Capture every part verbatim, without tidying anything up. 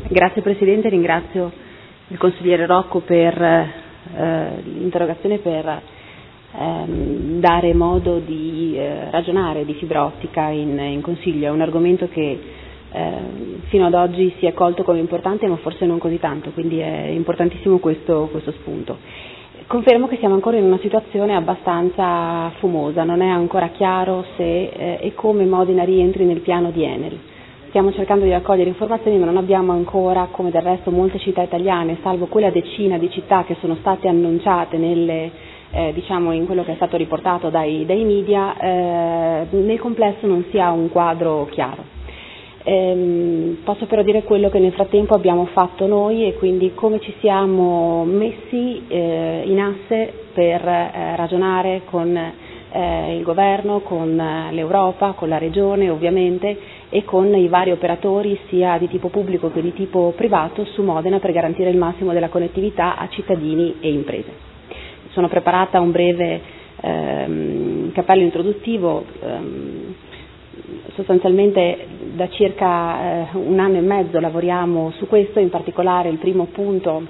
Grazie Presidente, ringrazio il consigliere Rocco per eh, l'interrogazione, per ehm, dare modo di eh, ragionare di fibra ottica in, in Consiglio. È un argomento che eh, fino ad oggi si è colto come importante, ma forse non così tanto, quindi è importantissimo questo, questo spunto. Confermo che siamo ancora in una situazione abbastanza fumosa, non è ancora chiaro se eh, e come Modena rientri nel piano di Enel. Stiamo cercando di raccogliere informazioni, ma non abbiamo ancora, come del resto molte città italiane, salvo quella decina di città che sono state annunciate nelle, eh, diciamo in quello che è stato riportato dai, dai media, eh, nel complesso non si ha un quadro chiaro. Ehm, posso però dire quello che nel frattempo abbiamo fatto noi e quindi come ci siamo messi eh, in asse per eh, ragionare con eh, il governo, con l'Europa, con la regione ovviamente e con i vari operatori sia di tipo pubblico che di tipo privato su Modena per garantire il massimo della connettività a cittadini e imprese. Sono preparata un breve ehm, cappello introduttivo. ehm, Sostanzialmente da circa eh, un anno e mezzo lavoriamo su questo, in particolare il primo punto,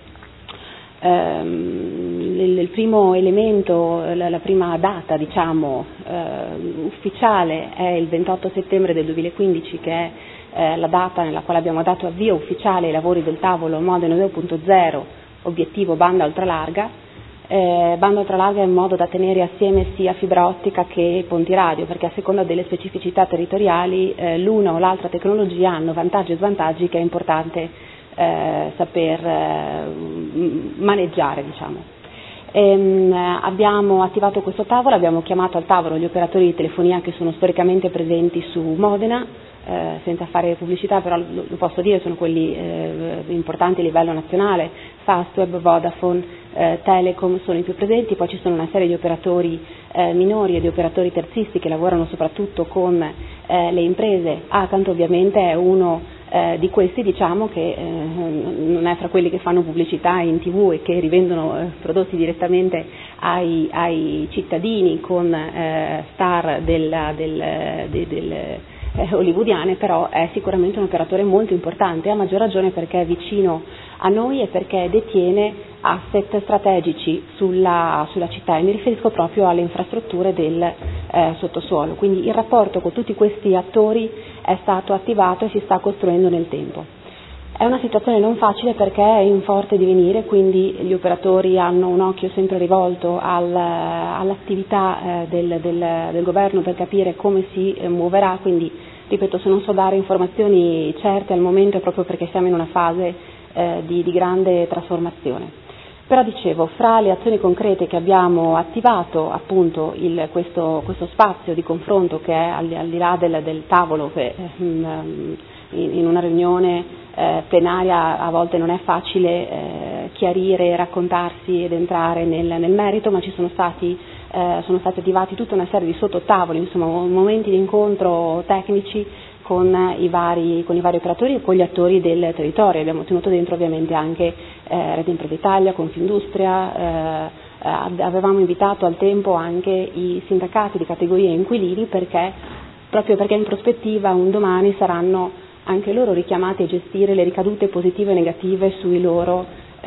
ehm, il, il primo elemento, la, la prima data diciamo eh, ufficiale è il ventotto settembre del duemilaquindici, che è eh, la data nella quale abbiamo dato avvio ufficiale ai lavori del tavolo Modena due punto zero, obiettivo banda ultralarga. Eh, banda ultralarga in modo da tenere assieme sia fibra ottica che ponti radio, perché a seconda delle specificità territoriali eh, l'una o l'altra tecnologia hanno vantaggi e svantaggi che è importante eh, saper eh, maneggiare, diciamo. Ehm, abbiamo attivato questo tavolo, abbiamo chiamato al tavolo gli operatori di telefonia che sono storicamente presenti su Modena, eh, senza fare pubblicità, però lo, lo posso dire, sono quelli eh, importanti a livello nazionale, Fastweb, Vodafone, eh, Telecom sono i più presenti, poi ci sono una serie di operatori eh, minori e di operatori terzisti che lavorano soprattutto con eh, le imprese. Accanto ovviamente è uno eh, di questi, diciamo, che eh, non è fra quelli che fanno pubblicità in tv e che rivendono eh, prodotti direttamente ai, ai cittadini con eh, star della, del, del, del Eh, hollywoodiane, però è sicuramente un operatore molto importante, a maggior ragione perché è vicino a noi e perché detiene asset strategici sulla, sulla città, e mi riferisco proprio alle infrastrutture del eh, sottosuolo. Quindi il rapporto con tutti questi attori è stato attivato e si sta costruendo nel tempo. È una situazione non facile perché è in forte divenire, quindi gli operatori hanno un occhio sempre rivolto al, all'attività eh, del, del, del governo per capire come si eh, muoverà, quindi ripeto, se non so dare informazioni certe al momento è proprio perché siamo in una fase eh, di, di grande trasformazione. Però dicevo, fra le azioni concrete che abbiamo attivato, appunto il, questo, questo spazio di confronto che è al, al di là del, del tavolo, che eh, in, in una riunione eh, plenaria a volte non è facile eh, chiarire, raccontarsi ed entrare nel, nel merito, ma ci sono stati, eh, sono stati attivati tutta una serie di sottotavoli, insomma momenti di incontro tecnici con i vari, con i vari operatori e con gli attori del territorio. Abbiamo tenuto dentro ovviamente anche eh, Rete Impresa Italia, Confindustria, eh, eh, avevamo invitato al tempo anche i sindacati di categoria inquilini, perché proprio perché in prospettiva un domani saranno anche loro richiamati a gestire le ricadute positive e negative sui loro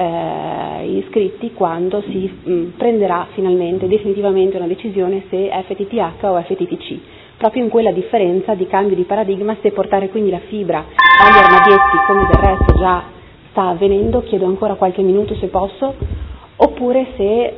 eh, iscritti quando si mh, prenderà finalmente, definitivamente una decisione se F T T H o F T T C, proprio in quella differenza di cambio di paradigma, se portare quindi la fibra agli armadietti come del resto già sta avvenendo, chiedo ancora qualche minuto se posso, oppure se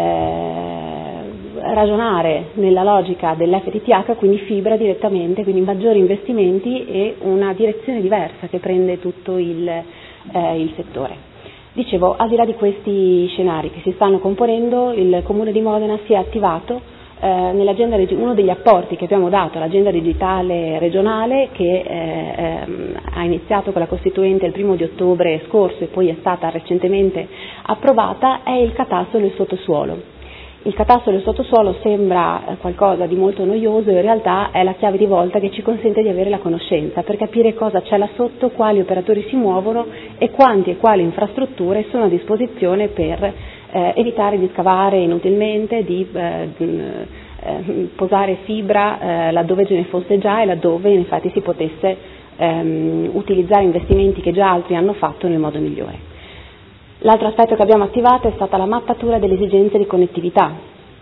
eh, ragionare nella logica dell'F T T H, quindi fibra direttamente, quindi maggiori investimenti e una direzione diversa che prende tutto il, eh, il settore. Dicevo, al di là di questi scenari che si stanno componendo, il Comune di Modena si è attivato eh, nell'agenda, uno degli apporti che abbiamo dato all'agenda digitale regionale, che eh, ehm, ha iniziato con la Costituente il primo di ottobre scorso e poi è stata recentemente approvata, è il catasto del sottosuolo. Il catasto del sottosuolo sembra qualcosa di molto noioso, in realtà è la chiave di volta che ci consente di avere la conoscenza per capire cosa c'è là sotto, quali operatori si muovono e quanti e quali infrastrutture sono a disposizione per eh, evitare di scavare inutilmente, di eh, eh, posare fibra eh, laddove ce ne fosse già e laddove infatti si potesse ehm, utilizzare investimenti che già altri hanno fatto nel modo migliore. L'altro aspetto che abbiamo attivato è stata la mappatura delle esigenze di connettività.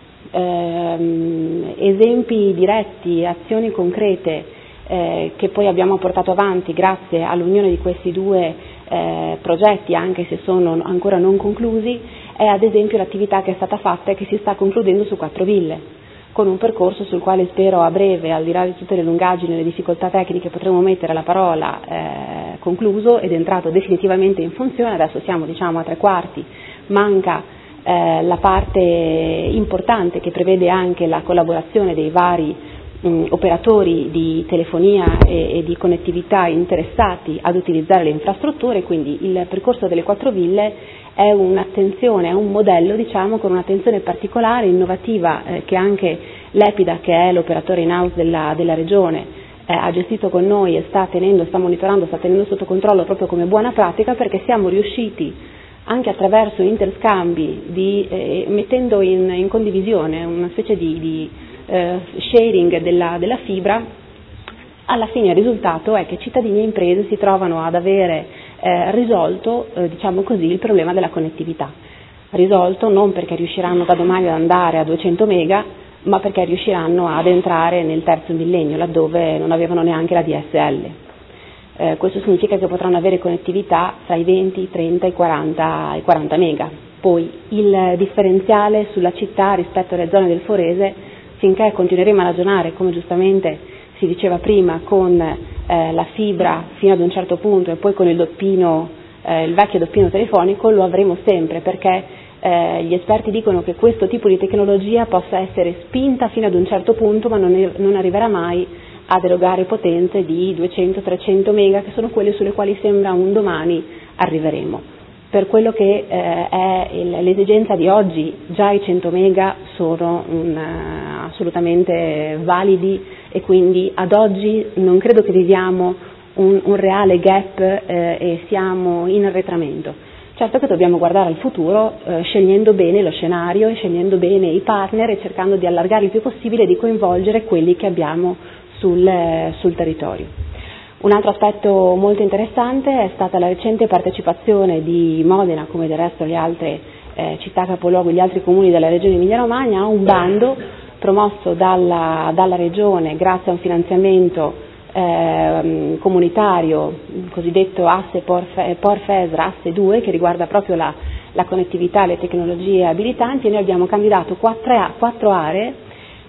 Ehm, esempi diretti, azioni concrete eh, che poi abbiamo portato avanti grazie all'unione di questi due eh, progetti, anche se sono ancora non conclusi, è ad esempio l'attività che è stata fatta e che si sta concludendo su quattro ville, con un percorso sul quale spero a breve, al di là di tutte le lungaggini e le difficoltà tecniche, potremo mettere la parola eh, concluso ed entrato definitivamente in funzione. Adesso siamo diciamo a tre quarti, manca eh, la parte importante che prevede anche la collaborazione dei vari mh, operatori di telefonia e, e di connettività interessati ad utilizzare le infrastrutture, quindi il percorso delle quattro ville è un'attenzione, è un modello diciamo con un'attenzione particolare, innovativa, eh, che anche l'Epida, che è l'operatore in house della, della regione, eh, ha gestito con noi e sta tenendo, sta monitorando, sta tenendo sotto controllo proprio come buona pratica, perché siamo riusciti anche attraverso interscambi, di, eh, mettendo in, in condivisione una specie di, di eh, sharing della, della fibra, alla fine il risultato è che cittadini e imprese si trovano ad avere Eh, risolto, eh, diciamo così, il problema della connettività. Risolto non perché riusciranno da domani ad andare a duecento mega, ma perché riusciranno ad entrare nel terzo millennio, laddove non avevano neanche la D S L. Eh, questo significa che potranno avere connettività tra i venti, i trenta e i quaranta, i quaranta mega. Poi il differenziale sulla città rispetto alle zone del Forese, finché continueremo a ragionare, come giustamente si diceva prima, con eh, la fibra fino ad un certo punto e poi con il doppino, eh, il vecchio doppino telefonico, lo avremo sempre, perché eh, gli esperti dicono che questo tipo di tecnologia possa essere spinta fino ad un certo punto, ma non, è, non arriverà mai ad erogare potenze di duecento trecento mega, che sono quelle sulle quali sembra un domani arriveremo. Per quello che eh, è il, l'esigenza di oggi, già i cento mega sono un, uh, assolutamente validi, e quindi ad oggi non credo che viviamo un, un reale gap eh, e siamo in arretramento. Certo che dobbiamo guardare al futuro eh, scegliendo bene lo scenario e scegliendo bene i partner e cercando di allargare il più possibile e di coinvolgere quelli che abbiamo sul, eh, sul territorio. Un altro aspetto molto interessante è stata la recente partecipazione di Modena, come del resto le altre eh, città capoluogo e gli altri comuni della regione Emilia-Romagna, a un bando promosso dalla, dalla regione grazie a un finanziamento eh, comunitario, il cosiddetto asse Porfesra, asse due, che riguarda proprio la, la connettività e le tecnologie abilitanti, e noi abbiamo candidato quattro, quattro aree.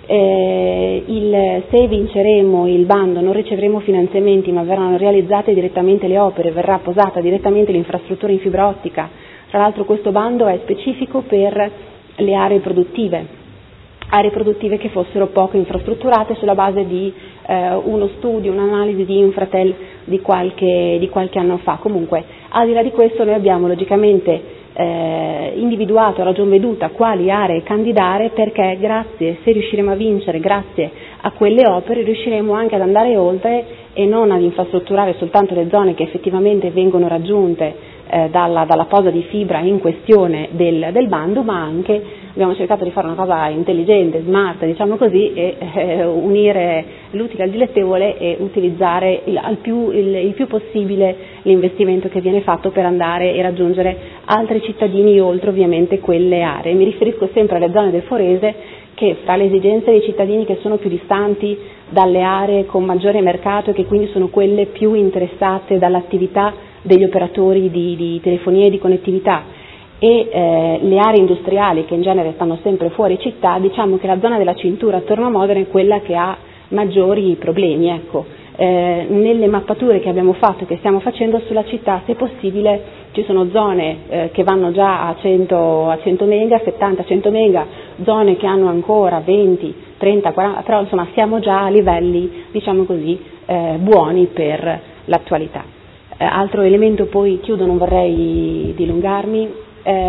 Eh, il, se vinceremo il bando non riceveremo finanziamenti, ma verranno realizzate direttamente le opere, verrà posata direttamente l'infrastruttura in fibra ottica. Tra l'altro questo bando è specifico per le aree produttive, aree produttive che fossero poco infrastrutturate, sulla base di eh, uno studio, un'analisi di Infratel di qualche, di qualche anno fa. Comunque, al di là di questo, noi abbiamo logicamente eh, individuato a ragion veduta quali aree candidare, perché grazie, se riusciremo a vincere, grazie a quelle opere, riusciremo anche ad andare oltre e non ad infrastrutturare soltanto le zone che effettivamente vengono raggiunte eh, dalla, dalla posa di fibra in questione del, del bando, ma anche abbiamo cercato di fare una cosa intelligente, smart, diciamo così, e eh, unire l'utile al dilettevole e utilizzare il, al più, il, il più possibile l'investimento che viene fatto per andare e raggiungere altri cittadini oltre ovviamente quelle aree. Mi riferisco sempre alle zone del Forese, che fra le esigenze dei cittadini che sono più distanti dalle aree con maggiore mercato e che quindi sono quelle più interessate dall'attività degli operatori di, di telefonia e di connettività, e eh, le aree industriali che in genere stanno sempre fuori città, diciamo che la zona della cintura attorno a Modena è quella che ha maggiori problemi. Ecco, eh, nelle mappature che abbiamo fatto e che stiamo facendo sulla città, se possibile, ci sono zone eh, che vanno già a cento, a cento mega, settanta cento mega, zone che hanno ancora venti, trenta, quaranta, però insomma siamo già a livelli, diciamo così, eh, buoni per l'attualità. Eh, altro elemento, poi chiudo, non vorrei dilungarmi.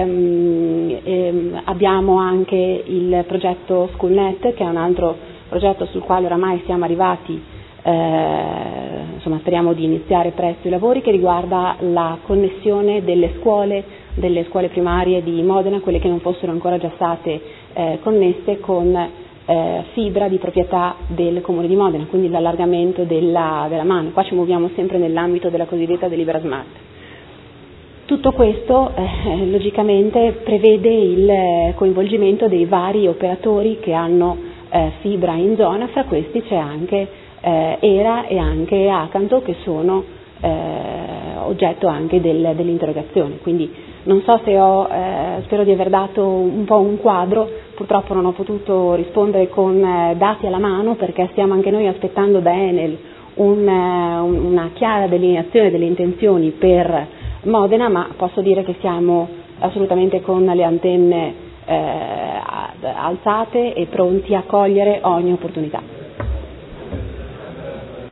Ehm, ehm, abbiamo anche il progetto SchoolNet, che è un altro progetto sul quale oramai siamo arrivati, eh, insomma speriamo di iniziare presto i lavori, che riguarda la connessione delle scuole, delle scuole primarie di Modena, quelle che non fossero ancora già state eh, connesse, con eh, fibra di proprietà del Comune di Modena, quindi l'allargamento della, della mano. Qua ci muoviamo sempre nell'ambito della cosiddetta delibera smart. Tutto questo eh, logicamente prevede il coinvolgimento dei vari operatori che hanno eh, fibra in zona, fra questi c'è anche eh, ERA e anche Acanto, che sono eh, oggetto anche del, dell'interrogazione. Quindi non so se ho, eh, spero di aver dato un po' un quadro, purtroppo non ho potuto rispondere con eh, dati alla mano, perché stiamo anche noi aspettando da Enel un, un, una chiara delineazione delle intenzioni per Modena, ma posso dire che siamo assolutamente con le antenne eh, alzate e pronti a cogliere ogni opportunità.